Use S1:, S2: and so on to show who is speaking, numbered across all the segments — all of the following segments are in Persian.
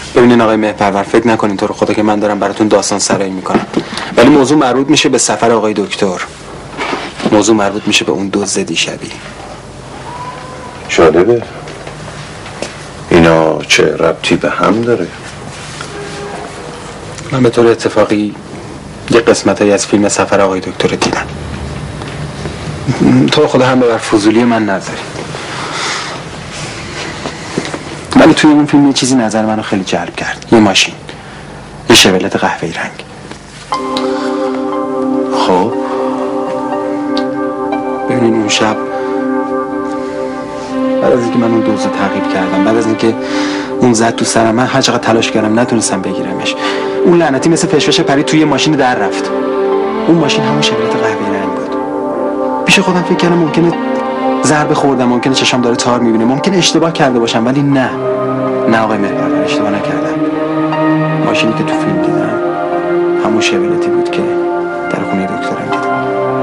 S1: ببینین آقای مهرپرور، فکر نکنین تو رو خدا که من دارم براتون داستان سرایی میکنم، ولی موضوع مربوط میشه به سفر آقای دکتر. موضوع مربوط میشه به اون دزد دیشبی.
S2: جالبه. اینا چه ربطی به هم داره؟
S1: من به طور اتفاقی یه قسمتایی از فیلم سفر آقای دکتر دیدم. تو خدا هم ببر فضولی من نذاری، ولی توی اون فیلم یه چیزی نظر منو خیلی جلب کرد. یه ماشین، یه شولت قهوه‌ای رنگ.
S2: خب
S1: ببینین اون شب بعد از اینکه من اون دوزو تعقیب کردم، بعد از اینکه اون زد تو سرم، من هر چقدر تلاش کردم نتونستم بگیرمش. اون لعنتی مثل فشفش پرید توی ماشین در رفت. اون ماشین همون شولت قهوه‌ای رنگ بود. پیش خودم فکر کردم ممکنه ضربه خوردم، ممکنه چشام داره تار میبینه، ممکنه اشتباه کرده باشم، ولی نه آقای مهرپرور، اشتباه نکردم. ماشینی که تو فیلم دیدم همون شولتی بود که در خونه دکترم دیدم.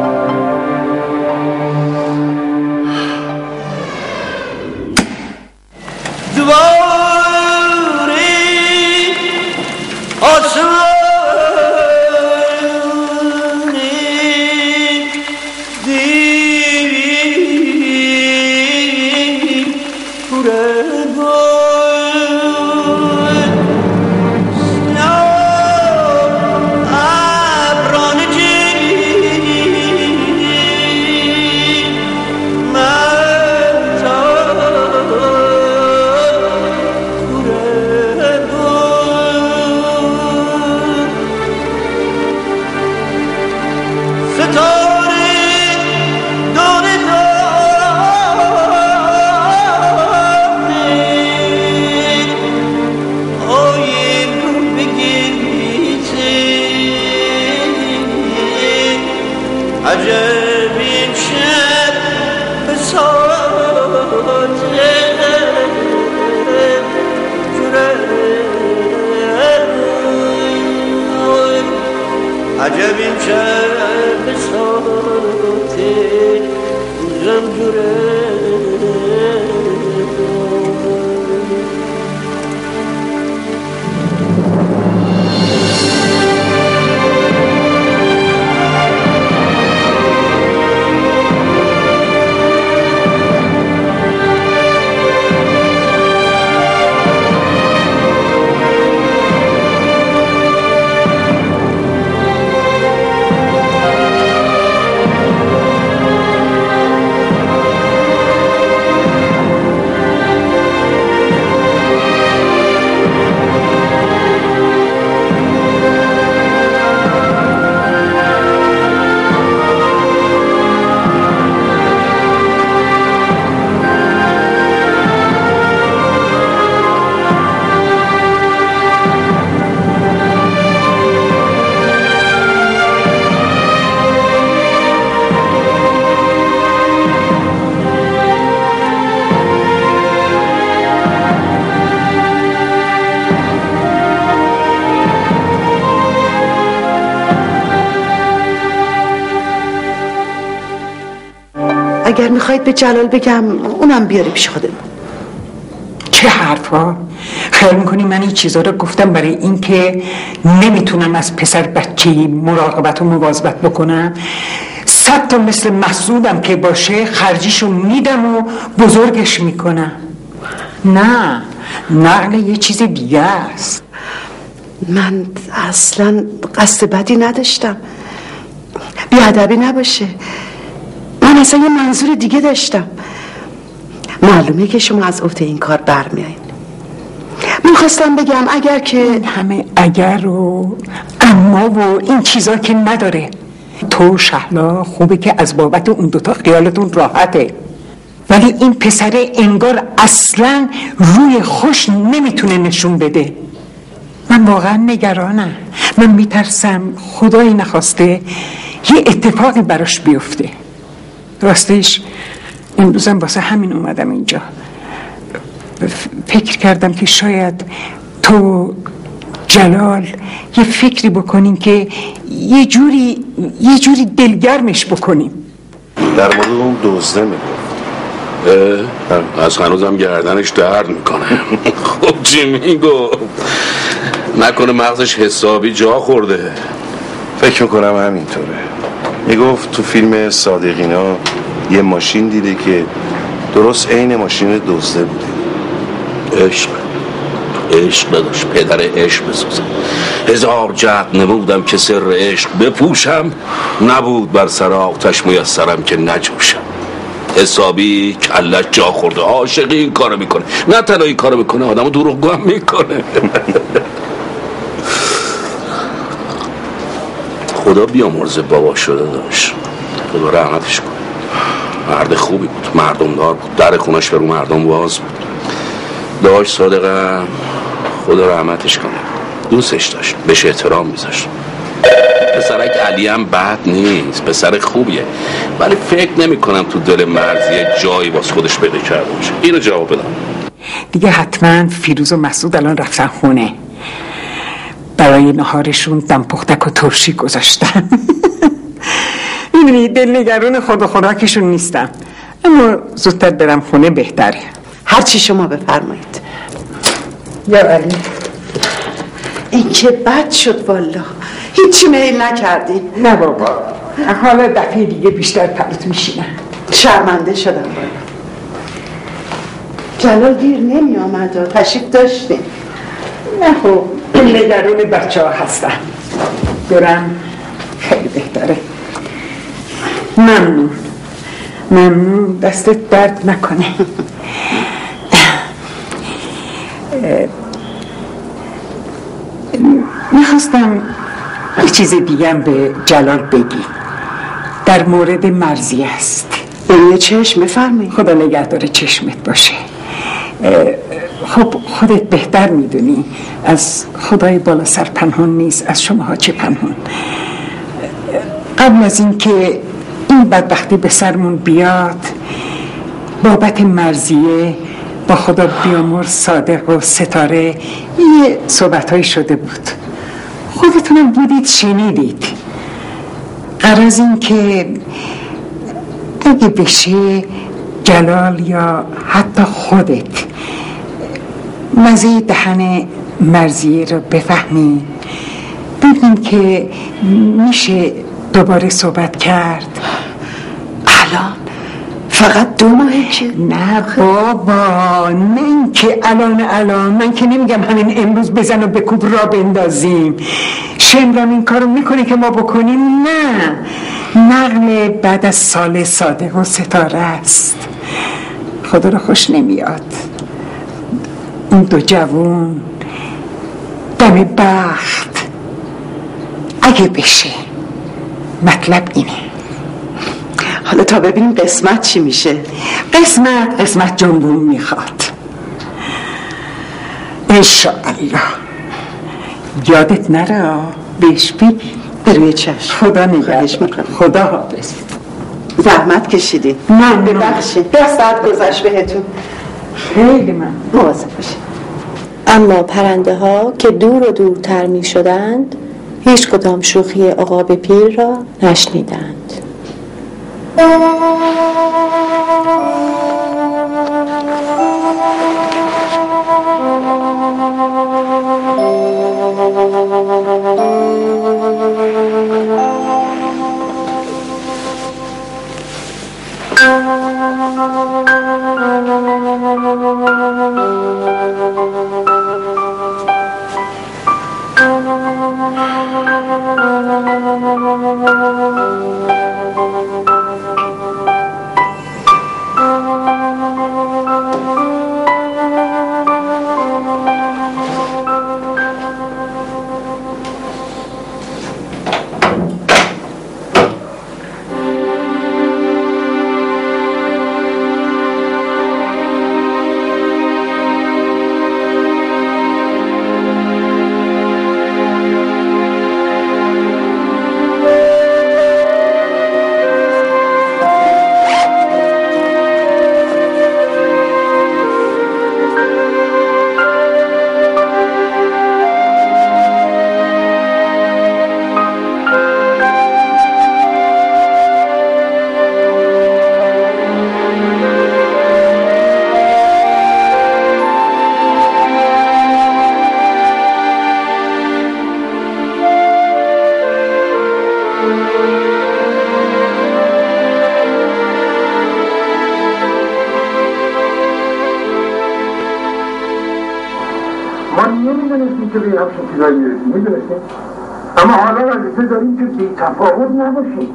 S3: اگر میخواید به جلال بگم اونم بیاری پیش خودم.
S4: چه حرفا؟ خیال میکنی من این چیزا رو گفتم برای اینکه نمیتونم از پسر بچه‌ای مراقبت و مواظبت بکنم؟ 100 تا مثل محسودم که باشه خرجیشو میدم و بزرگش میکنم. نه نقل یه چیز دیگه است.
S3: من اصلا قصد بدی نداشتم، بیادبی نباشه، من اصلا یه منظور دیگه داشتم. معلومه که شما از عهده این کار برمیایین. من خواستم بگم اگر که
S4: همه اگر و اما و این چیزا که نداره. تو شهلا خوبه که از بابت اون دوتا خیالتون راحته، ولی این پسره انگار اصلا روی خوش نمیتونه نشون بده. من واقعا نگرانم. من میترسم خدایی نخواسته یه اتفاقی براش بیفته. راستش امروزم واسه همین اومدم اینجا. فکر کردم که شاید تو جلال یه فکری بکنیم که یه جوری دلگرمش بکنیم.
S2: در مورد اون دزده میگفت.
S5: از هنوزم گردنش درد میکنه. خب چی میگفت؟ نکنه مغزش حسابی جا خورده؟
S2: فکر میکنم همینطوره. میگفت تو فیلم صادقینا یه ماشین دیده که درست عین ماشین دزده بوده.
S5: عشق نداشت، پدر عشق بسازم. 1000 جهد نمودم که سر عشق بپوشم، نبود بر سر آتش میسرم که نجوشم. حسابی کلش جا خورده. عاشقی این کارو میکنه، نه تنها این کارو میکنه، آدمو دروغگو هم میکنه. خدا بیامرزه بابا شده داشت، خدا رحمتش کنه. مرد خوبی بود، مردمدار بود، در خونش به رو مردم باز بود. داشت صادقم، خدا رحمتش کنه، دوستش داشت، بهش احترام میذاشت. پسرک علی هم بد نیست، پسر خوبیه، ولی فکر نمی کنم تو دل مرضیه جایی باز خودش پیدا کرده باشه. اینو جواب بدم.
S4: دیگه حتما فیروز و مسعود الان رفتن خونه، برای نهارشون دم پختک و ترشی گذاشتن. میدونی دلنگرون خود و خوراکشون نیستم، اما زودتر برم خونه بهتره.
S3: هرچی شما بفرمایید.
S4: یا علی،
S3: این که بد شد والا، هیچی میل نکردی.
S4: نه بابا، حالا دفعه دیگه بیشتر پلوت میشینم.
S3: شرمنده شدم والا. جلال دیر نمی آمد، تشریف داشتیم.
S4: نه خب نگران بچه ها هستم، برم خیلی بهتره. ممنون، دستت درد نکنه. میخواستم یه چیز دیگه هم به جلال بگی، در مورد مرضی است.
S3: به چشم بفرمایید.
S4: خدا نگهدار چشمت باشه. خب خودت بهتر میدونی، از خدای بالا سر پنهان نیست، از شماها چه پنهان. قبل از این که این بدبختی به سرمون بیاد، بابت مرضیه با خدا بیامرز صادق و ستاره یه صحبت‌هایی شده بود، خودتونم بودید شنیدید. غرض این که اگه بشه جلال یا حتی خودت مزه دهن مرضیه رو بفهمی، ببینیم که میشه دوباره صحبت کرد.
S3: الان فقط 2 ماهه که؟
S4: نه بابا، نه این که الان من که نمیگم همین امروز بزن و بکوب را بندازیم. شمرم این کارو میکنه که ما بکنیم؟ نه، نقل بعد از سال صادق و ستاره است. خدا رو خوش نمیاد این 2 جوون دم بخت اگه بشه. مطلب اینه.
S3: حالا تا ببینیم قسمت چی میشه.
S4: قسمت جنبون میخواد انشاءالله. یادت نره بهش بگی.
S3: بروی چشم.
S4: خدا نگهدار. خدا حافظ.
S3: زحمت کشیدی.
S4: من
S3: ببخشید 10 ساعت گذشت بهتون.
S4: خیلی من
S3: مواظب باشید.
S6: اما پرنده ها که دور و دورتر می شدند هیچ کدام شوخی عقاب پیر را نشنیدند.
S7: ما نمیدونستیم که به همچین چیزایی میرسیم، میدونستیم؟ اما حالا وظیفه داریم که بی تفاوت نباشیم.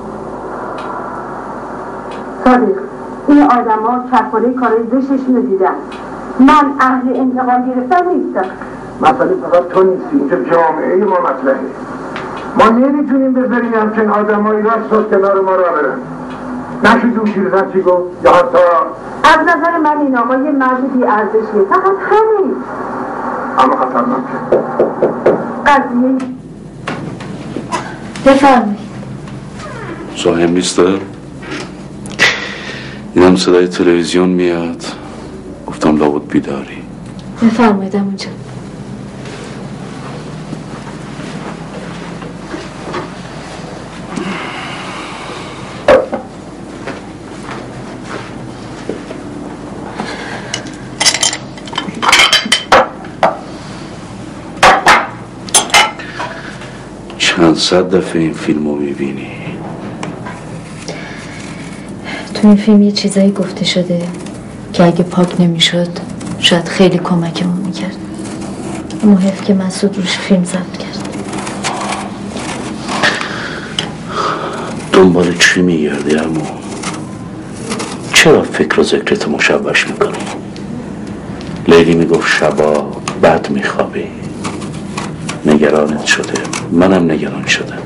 S8: صادق، این آدم ها کفاره کارای زشتشون رو دیدن. من اهل انتقام گرفتن نیستم.
S7: مسئله فقط تو نیستی، اینجا جامعه ما مطرحه. ما نمیتونیم بذاریم همچین آدمایی راست و کنار ما را برن. نشد اون شیرزن چی گفت؟ یا حتی
S8: از نظر من این آقا یه مرد بی ارزشیه، فقط همین.
S7: اما خطرناکه.
S8: قضیه بفرمایید.
S5: صاحب نیسته؟ اینم صدای تلویزیون میاد. گفتم لابد بیداری.
S6: بفرمایید اونجا.
S5: چند صد دفعه این فیلم رو میبینی؟
S6: تو این فیلم یه چیزایی گفته شده که اگه پاک نمیشد شاید خیلی کمکمون میکرد. اما حیف که مسعود روش فیلم ضبط کرد.
S5: دنبال چی میگردی عمو؟ چرا فکر و ذکرت مشوش میکنی؟ لیلی میگفت شبا بد میخوابی. نگرانت شده، منم نگران شدم.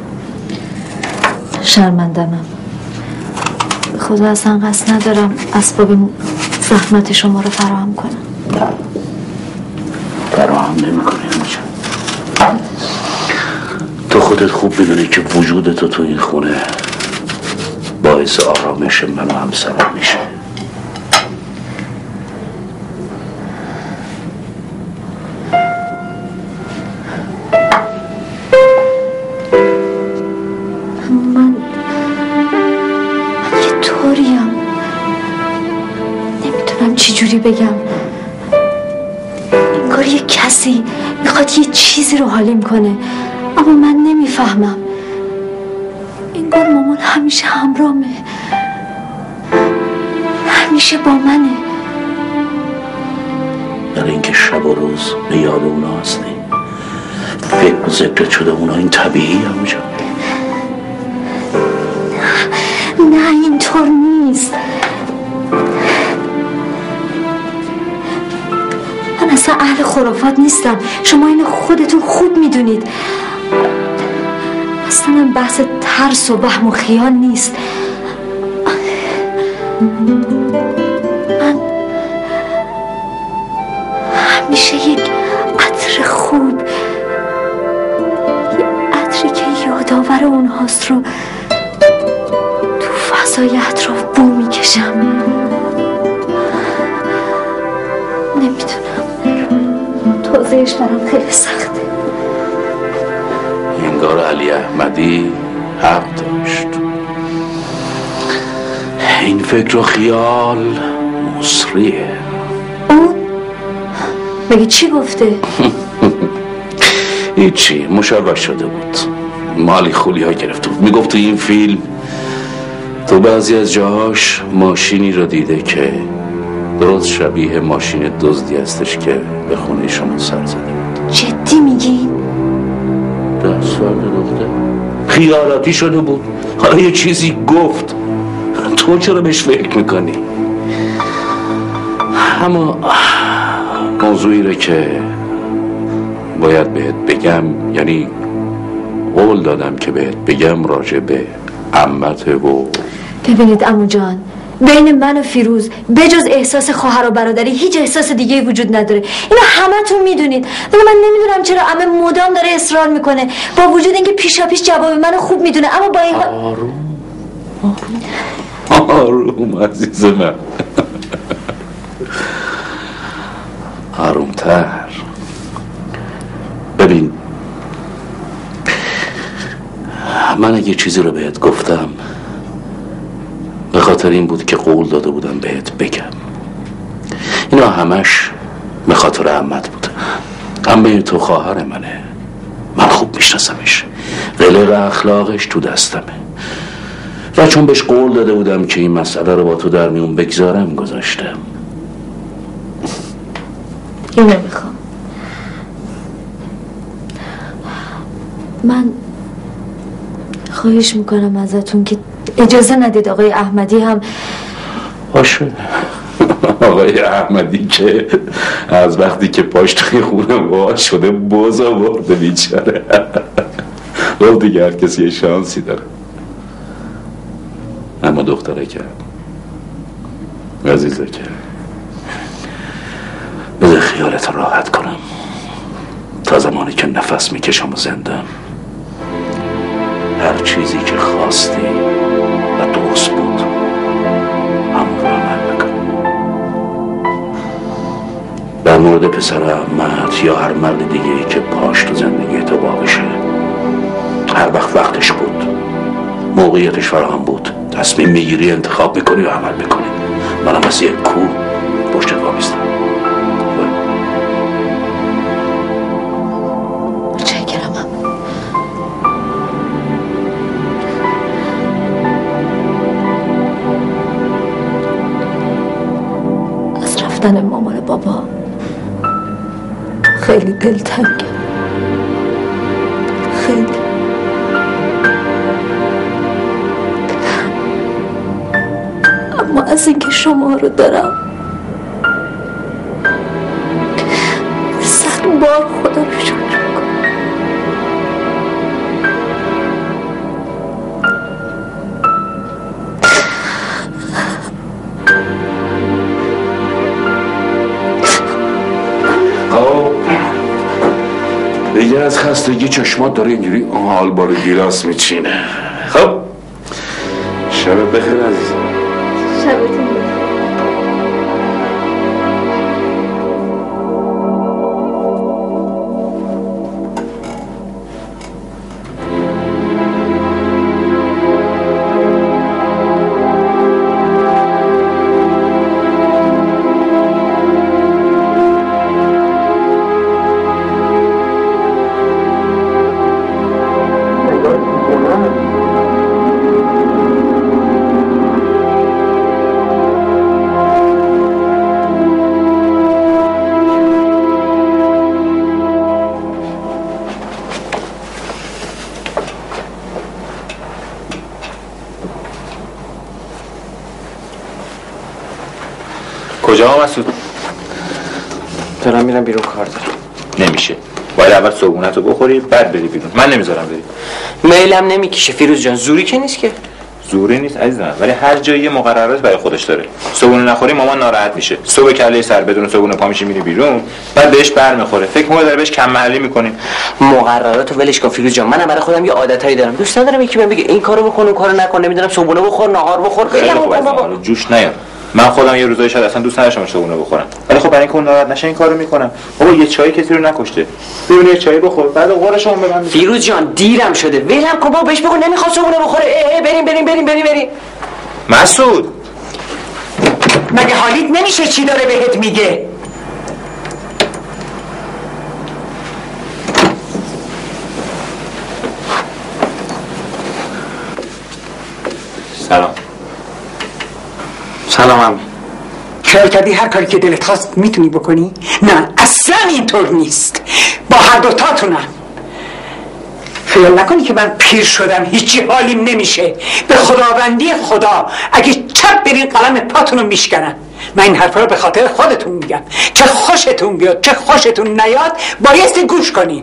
S6: شرمندمم. خدا اصلا قصد ندارم اسباب زحمت شما رو فراهم کنم.
S5: فراهم نمی کنی همچه. تو خودت خوب میدونی که وجود تو این خونه باعث آرامش من و همسرم میشه.
S6: من یه طوریم نمیتونم چی جوری بگم. انگار یه کسی میخواد یه چیزی رو حالیم کنه اما من نمیفهمم. انگار مامان همیشه همراهمه، همیشه با منه.
S5: برای اینکه شب و روز به یاد اونا هستی. فکر و ذکرت شده اونا، این طبیعی همونجا.
S6: نه اینطور نیست. من اصلا اهل خرافات نیستم. شما اینو خودتون خوب میدونید. اصلا بحث ترس و وهم و خیال نیست. من همیشه یک عطر خوب، یه عطری که یادآور اونهاست رو تو فضای اطراف بو میکشم. نمیدونم، توضیحش برام خیلی سخته.
S5: انگار علی احمدی حق داشت. این فکر و خیال مصریه.
S6: اون مگه چی گفته؟
S5: هیچی، مشوش شده بود. مالی خولی ها گرفته بود. میگفت تو این فیلم تو بعضی از جاهاش ماشینی رو دیده که درست شبیه ماشین دزدی هستش که به خونه شما سر زده.
S6: جدی میگین؟
S5: دست دختر خیالاتی شده بود. حالا یه چیزی گفت، تو چرا بهش فکر میکنی؟ اما موضوعی رو که باید بهت بگم، یعنی قول دادم که بهت بگم راجع به عمته و
S6: ببینید عمو جان، بین من و فیروز بجز احساس خواهر و برادری هیچ احساس دیگه وجود نداره. اینو همتون میدونید. ولی من نمیدونم چرا عمه مدام داره اصرار میکنه، با وجود اینکه پیشاپیش جواب منو خوب میدونه. اما با این
S5: آروم عزیز من. آرومتر. ببین، من اگه چیزی رو بهت گفتم به خاطر این بود که قول داده بودم بهت بگم. اینا همش به خاطر عمت بوده. عمه تو خواهر منه، من خوب میشناسمش. قلق اخلاقش تو دستمه و چون بهش قول داده بودم که این مسئله رو با تو در میون بگذارم گذاشتم.
S6: اینو میخوام. من خواهش میکنم ازتون که اجازه ندید آقای احمدی هم
S5: باشه. آقای احمدی که از وقتی که پاش توی خونه وا شده باز آورده بیچاره. خب دیگه هر کسی یه شانسی داره. اما دختره که عزیزه که بذار خیالت راحت کنم تا زمانی که نفس میکشم و زندم هر چیزی که خواستی و درست بود همون رو عمل میکنم. در مورد پسر احمد یا هر مرد دیگه که پاش تو زندگی تو وا بشه، هر وقتش بود، موقعیتش فراهم بود، تصمیم میگیری، انتخاب میکنی و عمل میکنی. منم از یک کوه پشتت وابستم.
S6: رفتن مامان بابا خیلی دلتنگه، خیلی. اما از اینکه شما رو دارم 100 بار خدا رو شکر میکنم.
S5: دیگه از خستگی چشمات داره اینجوری حال بار گیلاس میچینه. خب شبت بخیر عزیزم.
S6: شبتون بخیر.
S9: کجا مسعود؟
S1: دارم میرم بیرون، کار دارم.
S9: نمیشه، باید اول صبحونتو بخوری بعد بری بیرون. من نمیذارم بری.
S1: میلم نمیکشه فیروز جان، زوری که نیست که.
S9: زوری نیست عزیزم، ولی هر جایی مقررات برای خودش داره. صبحونه نخوری مامان ناراحت میشه. صبح کله سر بدون صبحونه پا میشی میری بیرون، بعد بهش برمیخوره. فکر می‌کنه داره بهش کم محلی میکنیم.
S1: مقرراتو ولش کن فیروز جان. منم برای خودم یه عادتایی دارم. دوست ندارم یکی بهم بگه این کارو بکن اون کارو نکن، نمیدونم صبحونه بخور، نهار بخور.
S9: خیلی جوش نیار. من خودم یه روزایی شاید اصلا دوست نداشتم صبحونه بخورم، ولی خب برای اینکه اون ناراحت نشه این کارو میکنم. بابا یه چای کسی رو نکشته، ببین یه چای بخور بعد قرشمون ببند.
S1: فیروز جان دیرم شده، ولم کن بابا، بهش بگو نمیخواد صبحونه بخوره. بریم.
S9: مسعود
S4: مگه حالیت نمیشه چی داره بهت میگه؟
S1: سلام عمو.
S4: خیال کردی هر کاری که دلت خواست میتونی بکنی؟ نه اصلا اینطور نیست. با هر دوتاتونم. خیال نکنی که من پیر شدم هیچی حالیم نمیشه. به خداوندی خدا اگه چپ برین قلم پاتونو میشکنم. من این حرفا رو به خاطر خودتون میگم، چه خوشتون بیاد چه خوشتون نیاد بایستی گوش کنین.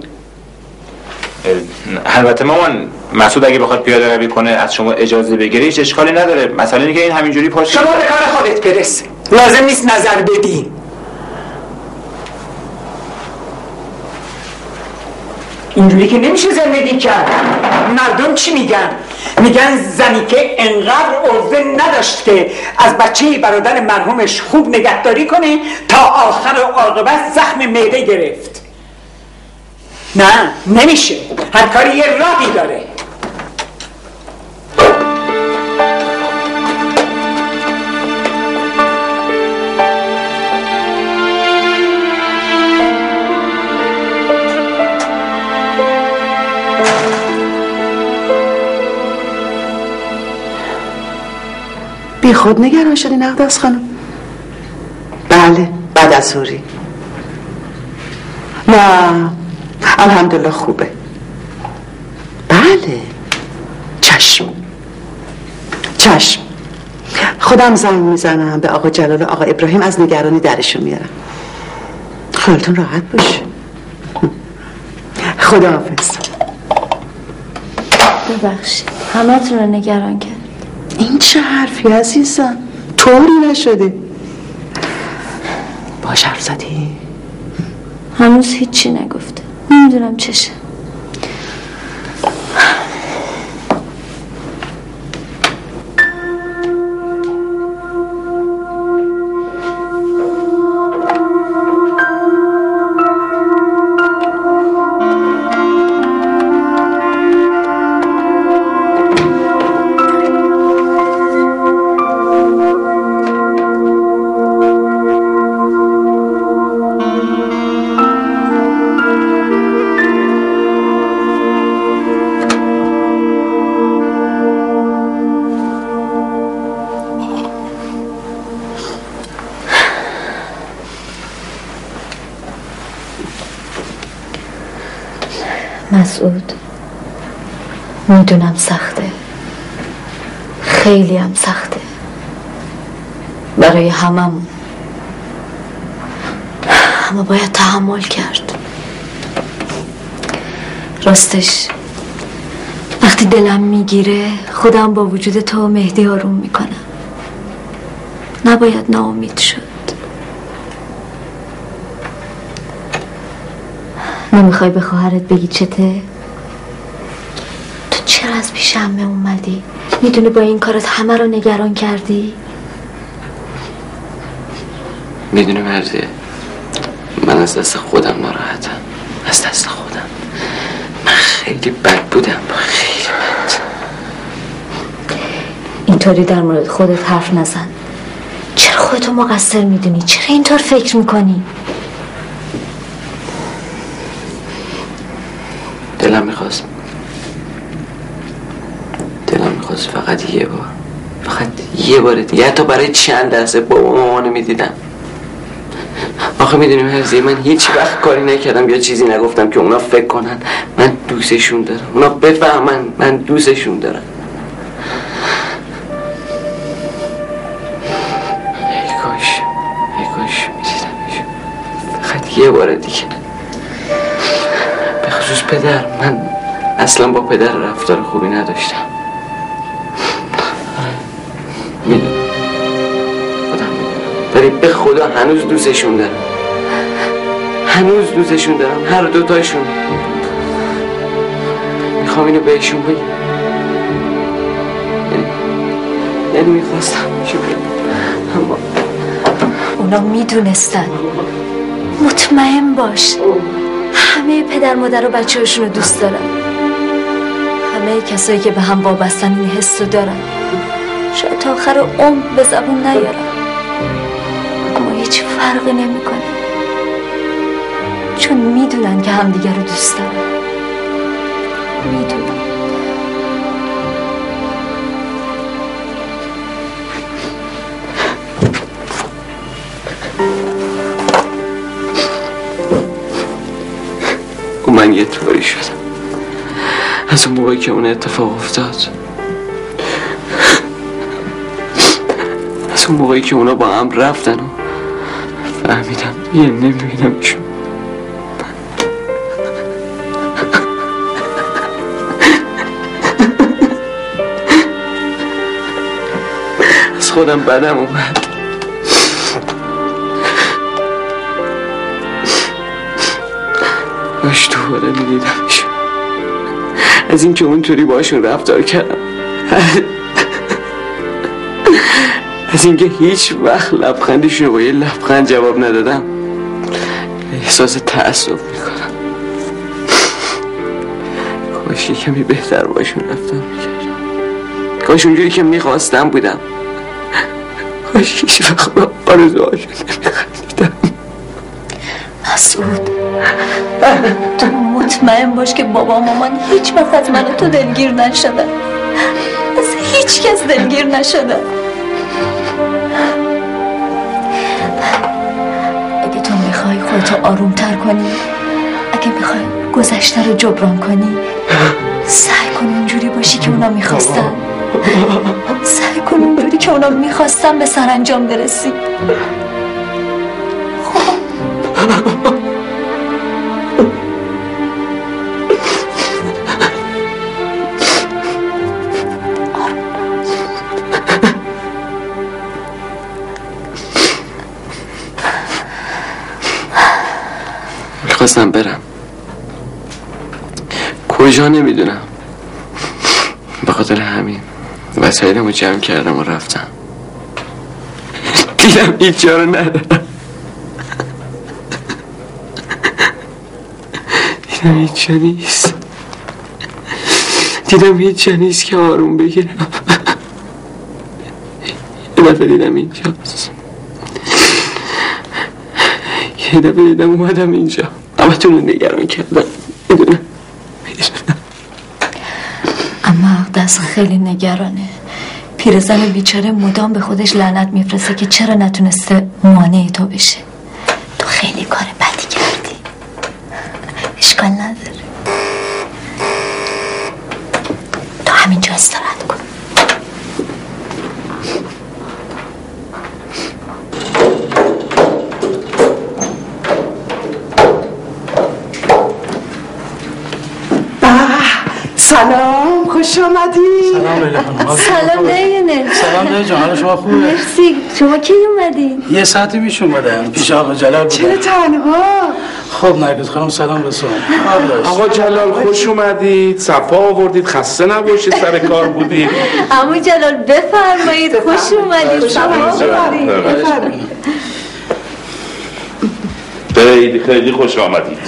S9: البته مامان، مسعود اگه بخواد پیاده روی کنه از شما اجازه بگیره هیچ اشکالی نداره. مثلا اینکه این همینجوری پاش
S4: شما به کار خودت برس، لازم نیست نظر بدی. اینجوری که نمیشه زندگی کرد. مردم چی میگن؟ میگن زنی که انقدر عرضه نداشت که از بچه برادر مرحومش خوب نگهداری کنه تا آخر و عاقبت زخم معده گرفت. نه نمیشه، هر کاری یه راهی داره.
S3: بی خود نگران شدی نقدس خانم؟ بله بعد از ظهری. نه الحمدلله خوبه. بله چشم خودم زنگ میزنم به آقا جلال و آقا ابراهیم، از نگرانی درشون میارم. خیالتون راحت باشه. خداحافظ.
S6: ببخشید همتون رو نگران کرد.
S3: این چه حرفی عزیزم؟ طوری نشده. باش حرف زدی؟
S6: هنوز هیچی نگفته، نمیدونم چشه. مسعود، میدونم سخته، خیلی هم سخته برای هممون، اما باید تحمل کرد. راستش وقتی دلم میگیره خودم با وجود تو و مهدی آروم میکنم. نباید ناامید شد. نمیخوای به خواهرت بگی چته؟ تو چرا از پیش عمه اومدی؟ میدونی با این کارت همه رو نگران کردی؟
S5: میدونی مرزیه، من از دست خودم ناراحتم. از دست خودم. من خیلی بد بودم، خیلی بد.
S6: اینطوری در مورد خودت حرف نزن. چرا خودتو مقصر میدونی؟ چرا اینطور فکر میکنی؟
S5: دلم میخواست فقط یه بار دیگه، حتی برای چند لحظه بابا مامانو میدیدم. آخه میدونی مرزی، من هیچ وقت کاری نکردم یا چیزی نگفتم که اونا فکر کنن من دوستشون دارم، اونا بفهمن من دوستشون دارم. ای کاش میدیدمشون فقط یه بار دیگه. به خصوص پدر، من اصلا با پدر رفتار خوبی نداشتم. میدونم، خودم میدونم، ولی به خدا هنوز دوستشون دارم. هر دوتاشون. میخوام اینو بهشون بگم. یعنی میخواستم اما
S6: اونا میدونستن. مطمئن باش همه پدر مادر و بچه هاشون رو دوست دارن. همه کسایی که به هم وابستن این حس رو دارن. شاید تا آخر عمر به زبون نیارن، اما هیچ فرقی نمیکنه، چون میدونن که همدیگه رو دوست دارن. میدونن.
S5: من یه طوری شدم از اون موقعی که اون اتفاق افتاد، از اون موقعی که اونا با هم رفتن و فهمیدم یه نمیبینمشون. از خودم بدم اومد. باش دوباره میدیدمشون. از این که اونطوری باشون رفتار کردم، از این که هیچ وقت لبخندشون رو با یه لبخند جواب ندادم، احساس تأسف میکنم. کاش کمی بهتر باشون رفتار میکردم. کاش اونجوری که میخواستم بودم. کاش هیچ وقت با آرزوهاشون نمیخندیدم.
S6: مسعود، تو مطمئن باش که بابا مامان هیچ وقت از من و تو دلگیر نشدن. از هیچ کس دلگیر نشدن. اگه تو میخوای خودتو آرومتر کنی، اگه میخوای گذشته رو جبران کنی، سعی کن اونجوری باشی که اونا میخواستن. سعی کن اونجوری که اونا میخواستن به سرانجام برسی.
S10: میخواستم برم کجا نمیدونم، به خاطر همین وسایلمو جمع کردم و رفتم. دیدم هیچ جا رو ندارم، دیدم هیچ جا نیست، دیدم هیچ جا نیست که آروم بگیرم. یه دفعه دیدم اینجاست، یه دفعه دیدم اومدم اینجا، همتون رو نگران کردم. میدونم
S6: اما اقدس خیلی نگرانه. پیرزن بیچاره مدام به خودش لعنت میفرسته که چرا نتونسته مانع تو بشه. تو خیلی کار بدی کردی، اشکال نداره، تو همینجا استراحت کن.
S3: سلام، خوش آمدی.
S11: سلام لیلا خانم.
S6: سلام لیلا.
S11: سلام لیلا جان، حال شما خوبه؟
S6: مرسی. شما کی اومدین؟
S11: یه ساعتی پیش اومدم، پیش آقا جلال بودم.
S3: چرا تنها؟
S11: خب نرگس خانم سلام رسون.
S2: آقا جلال خوش اومدید، صفا آوردید، خسته نباشید، سر کار بودید.
S6: عمو جلال بفرمایید، خوش اومدید.
S2: خیلی خیلی خوش آمدید.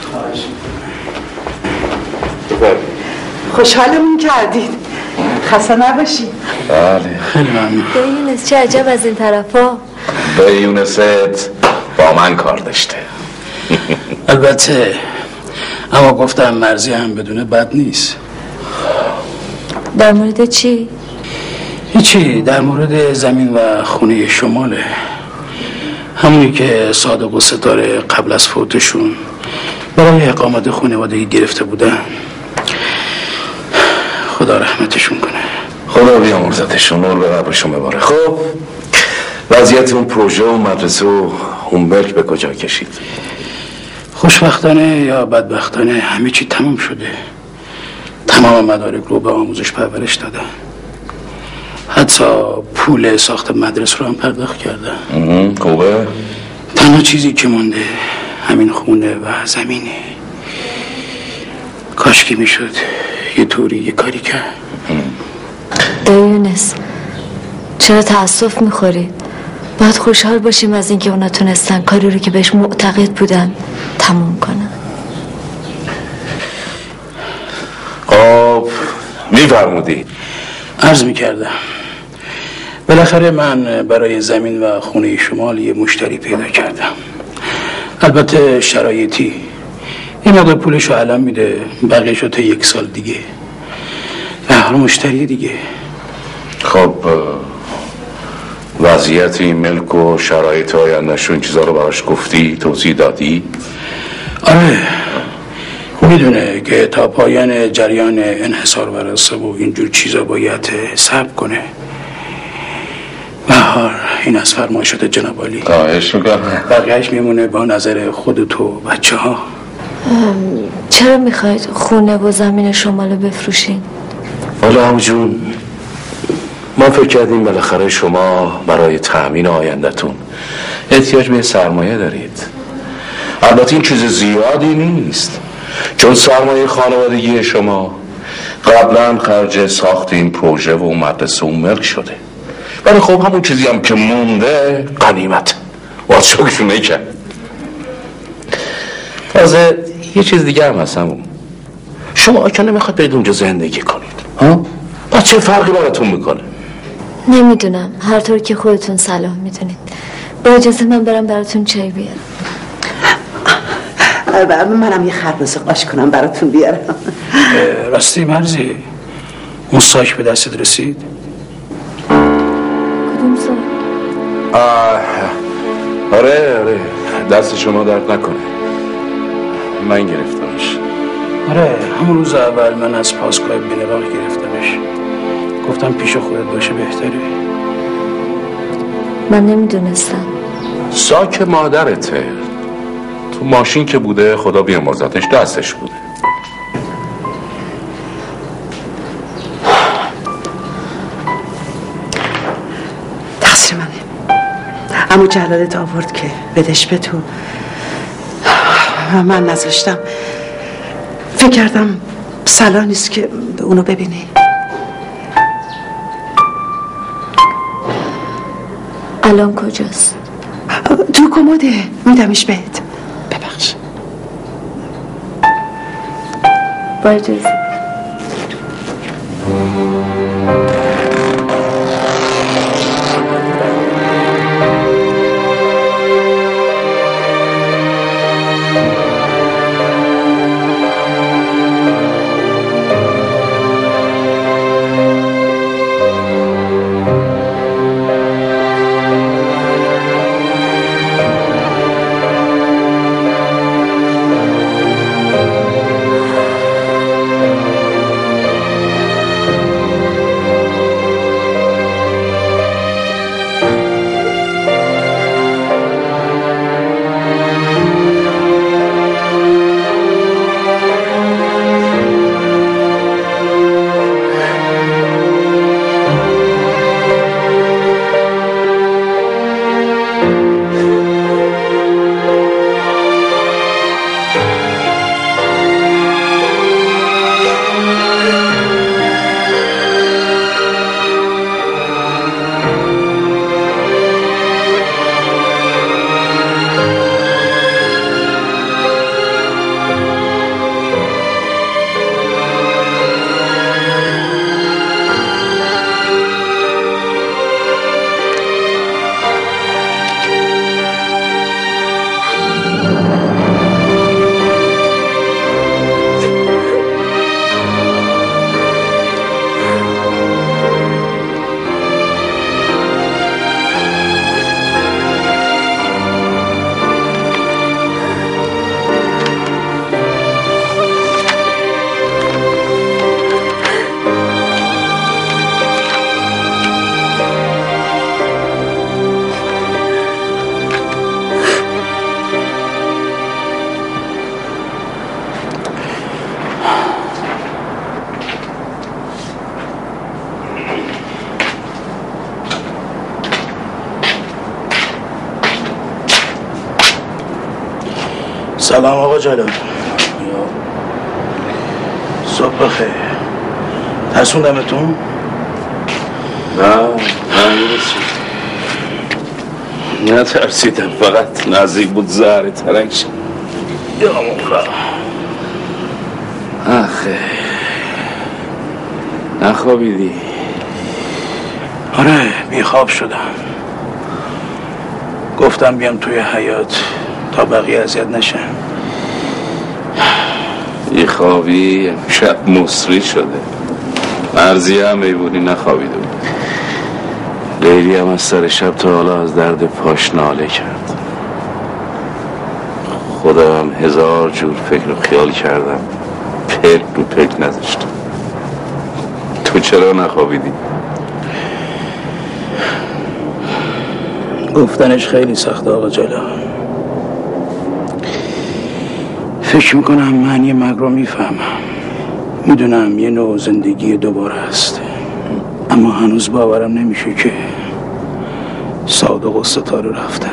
S3: خوشحالمون کردید، خسته نباشید.
S2: بله
S11: خیلی ممنون.
S6: یونس چه عجب از این طرفا.
S2: به یونست با من کار داشته.
S11: البته اما گفتم مرزی هم بدونه بد نیست.
S6: در مورد چی؟
S11: هیچی، در مورد زمین و خونه شماله، همونی که صادق و ستاره قبل از فوتشون برای اقامت خانوادگی گرفته بودن. خدا رحمتشون کنه.
S2: خدا بیامرزتشون، نور به قبرشون بباره. خب وضعیت اون پروژه و مدرسه و هومبرگ به کجا کشید؟
S11: خوشبختانه یا بدبختانه همه چی تمام شده. تمام مدارک رو به آموزش پرورش دادن، حتی پول ساخت مدرسه رو هم پرداخت کردن.
S2: خوبه؟
S11: تنها چیزی که مونده همین خونه و زمینه. کاش که میشد یه طوری یه کاری کرد.
S6: یونس چرا تأسف میخورید؟ باید خوشحال باشیم از اینکه اونا تونستن کاری رو که بهش معتقد بودن تموم کنن.
S2: خب میفرمودی؟
S11: عرض میکردم بالاخره من برای زمین و خونه شمال یه مشتری پیدا کردم. البته شرایطی، این مقدار پولش رو الان میده، بقیه شو تا 1 سال دیگه. به هر مشتری دیگه.
S2: خب وضعیت این ملک و شرایط آینده‌شون چیزا رو براش گفتی، توضیح دادی؟
S11: آره میدونه که تا پایان جریان انحصار ورثه و اینجور چیزا باید صبر کنه. بهار این از فرمایشات جناب عالی.
S2: خواهش میکنم.
S11: بقیهش میمونه با نظر خود تو بچه ها.
S6: چرا میخواید خونه و زمین شمالو بفروشین؟
S2: والا همجون ما فکر کردیم بالاخره شما برای تأمین آینده‌تون احتیاج به سرمایه دارید. البته این چیز زیادی نیست، چون سرمایه خانوادگی شما قبلا خرج ساخت این پروژه و مدرسه و ملک شده، ولی خب همون چیزی هم که مونده غنیمت. باز شکر نکرد. تازه یه چیز دیگه هم هست همون، شما که نمیخواد برید اونجا زندگی کنید ها؟ باز چه فرقی براتون میکنه؟
S6: نمیدونم، هر طور که خودتون صلاح میدونید. با اجازه من برم براتون چای بیارم.
S3: منم یه خربزه قاش کنم براتون بیارم.
S11: راستی مرزی اون ساک به دستت رسید؟
S6: کدوم ساک؟
S2: آره دست شما درد نکنه، من گرفتمش.
S11: آره همون روز اول من از پاسگاه بینراق گرفتمش، گفتم پیش خودت باشه بهتره.
S6: من نمیدونستم.
S2: ساک مادرته، تو ماشین که بوده خدا بیامرزتش دستش بوده.
S3: تقصیر منه. اما جلالت آورد که بدش به تو، من نذاشتم. فکر کردم صلاح نیست که اونو ببینی.
S6: الان کجاست؟
S3: تو کموده، میدمش بهت. ببخش.
S6: با اجازه.
S11: سلام آقا جلال. صبح بخیر. ترسوندمتون؟
S2: نه ترسیدم، فقط نزدیک بود زهر ترنگ شد.
S11: یا مولا.
S2: آخه نخوابیدی؟
S11: آره بیخواب شدم. گفتم بیام توی حیاط تا بقیه اذیت نشن.
S2: بیخوابی شب مصری شده. مرضیه هم ایبونی نخوابیده بود. لیلی هم از سر شب تا حالا از درد پاش ناله کرد. خودم هزار جور فکر و خیال کردم، پلک رو پلک نذاشتم. تو چرا نخوابیدی؟
S11: گفتنش خیلی سخته آقا جلال. فکر میکنم من یه مرگ رو میفهمم. میدونم یه نوع زندگی دوباره هست، اما هنوز باورم نمیشه که صادق و ستاره رفتن،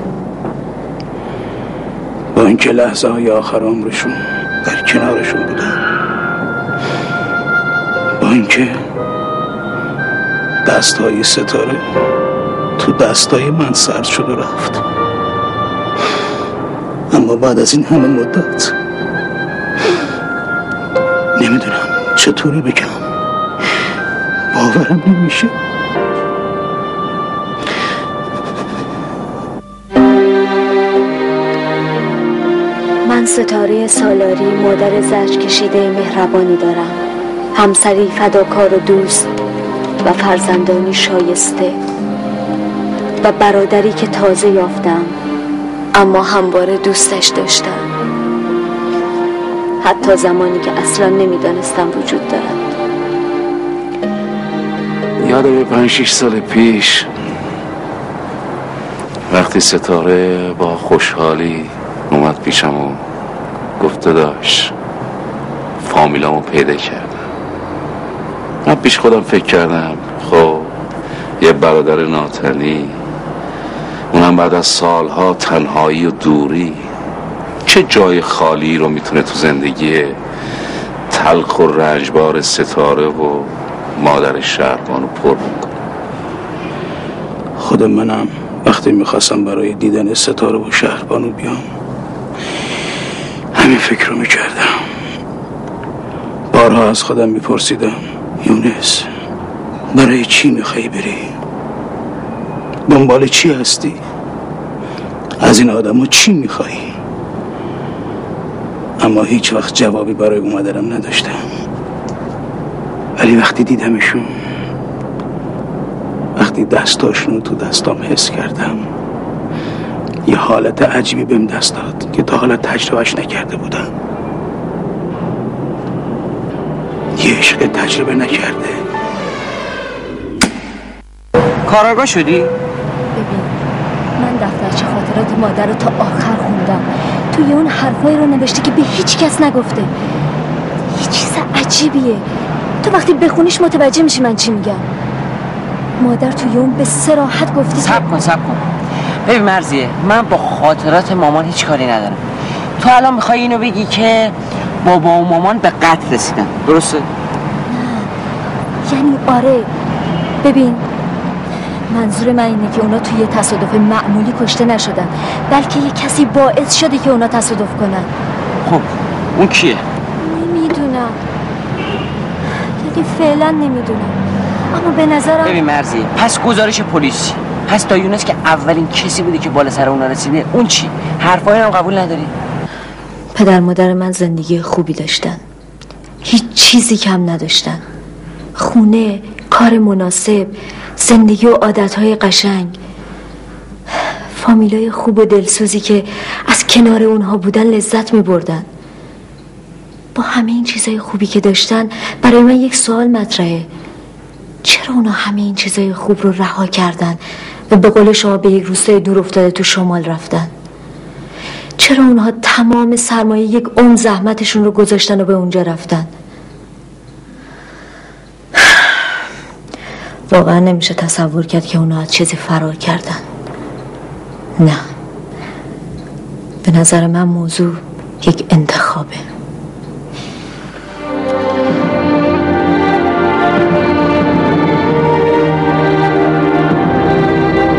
S11: با اینکه لحظه های آخر عمرشون در کنارشون بودن، با اینکه دستهای ستاره تو دستای من سرد شد و رفت. اما بعد از این همه مدت نمیدونم چطوری بگم، باورم نمیشه.
S6: من ستاره سالاری، مادر زرج کشیده مهربانی دارم، همسری فداکار و دوست و فرزندانی شایسته و برادری که تازه یافتم اما همواره دوستش داشتم. حتی زمانی که اصلا نمیدانستم وجود دارند.
S2: یادم 5-6 سال پیش وقتی ستاره با خوشحالی اومد پیشم و گفته داشت فامیلامو پیدا کردم، من پیش خودم فکر کردم خب یه برادر ناتنی، اونم بعد از سالها تنهایی و دوری، چه جای خالی رو میتونه تو زندگی تلخ و رنجبار ستاره و مادر شهربانو پر بکنه.
S11: خود منم وقتی میخواستم برای دیدن ستاره و شهربانو بیام همین فکر رو میکردم. بارها از خودم میپرسیدم یونس برای چی میخوایی بری؟ دنبال چی هستی؟ از این آدم ها چی میخوایی؟ اما هیچ وقت جوابی برای اومدنم نداشتم. ولی وقتی دیدمشون، وقتی دستاشونو تو دستام حس کردم، یه حالت عجیبی بهم دست داد که تا حالا تجربهش نکرده بودم. یه عشق تجربه نکرده.
S12: کاراگاه شدی؟
S6: ببین من دفترچه خاطرات مادر رو تا آخر خوندم. توی اون حرفایی رو نوشته که به هیچ کس نگفته. یه چیز عجیبیه. تو وقتی بخونیش متوجه میشی من چی میگم. مادر توی اون به صراحت گفته
S12: صبر کن ببین مرضیه، من با خاطرات مامان هیچ کاری ندارم. تو الان میخوای اینو بگی که بابا و مامان به قتل رسیدن، درسته؟
S6: نه یعنی آره. ببین منظور من اینه که اونا توی تصادف معمولی کشته نشدن، بلکه یه کسی باعث شده که اونا تصادف کنن.
S12: خب اون کیه؟
S6: نمیدونم، یعنی فعلا نمیدونم، اما به نظرم
S12: ببین مرضیه، پس گزارش پلیسی، پس تا یونس که اولین کسی بوده که بالا سر اونا رسیده، اون چی؟ حرفای هم قبول نداری؟
S6: پدر مادر من زندگی خوبی داشتن، هیچ چیزی کم نداشتن. خونه، کار مناسب، زندگی و عادتهای قشنگ، فامیلای خوب و دلسوزی که از کنار اونها بودن لذت می بردن. با همه این چیزای خوبی که داشتن برای من یک سوال مطرحه: چرا اونا همه این چیزای خوب رو رها کردن و به قول شما به یک روستای دور افتاده تو شمال رفتن؟ چرا اونها تمام سرمایه یک عمر زحمتشون رو گذاشتن و به اونجا رفتن؟ واقعا نمیشه تصور کرد که اونها از چیزی فرار کردن. نه، به نظر من موضوع یک انتخابه.